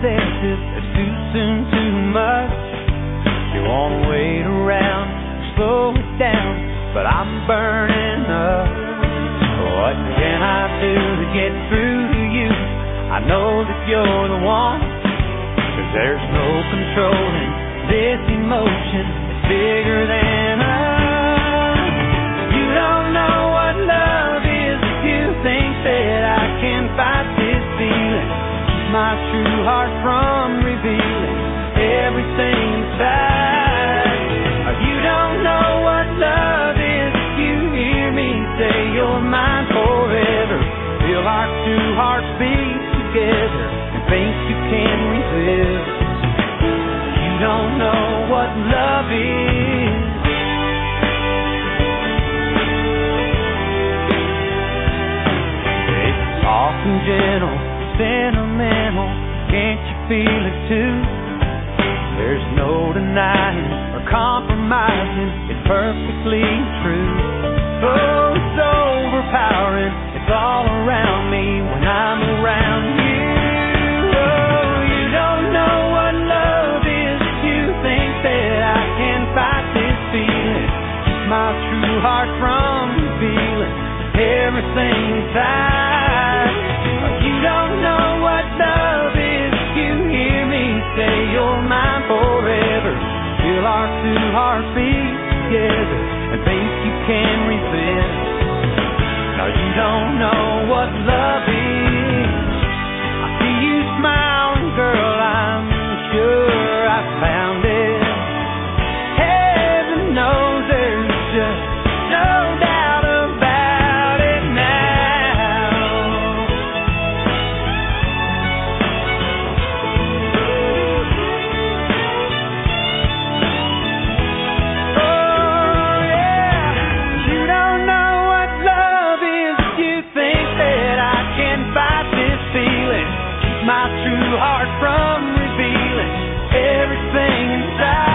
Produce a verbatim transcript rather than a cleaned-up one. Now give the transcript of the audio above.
possessive, it's too soon, too much. You wanna wait around, slow it down, but I'm burning up. What can I do to get through to you? I know that you're the one, 'cause there's no controlling this emotion. It's bigger than us. You don't know what love is if you think that I can fight this feeling. Keep my true heart from revealing everything inside. You don't know what love is if you hear me say you're mine forever. Feel our two hearts beat together and think you can resist. You don't know what love is. It's soft and gentle, sentimental. Can't you feel it too? There's no denying or compromising. It's perfectly true. Oh, it's overpowering. It's all around me when I'm around you. Oh, you don't know what love is if you think that I can fight this feeling. Keep my true heart from revealing everything inside. You don't know what love is if you hear me say you're mine forever. Feel our two hearts beat together and think you can resist. Now you don't know what love is. I see you smiling, girl, I'm sure I found it. Heaven knows there's just no doubt about it now. Oh yeah, you don't know what love is if you think that I can fight this feeling. Keep my true heart from revealing everything inside.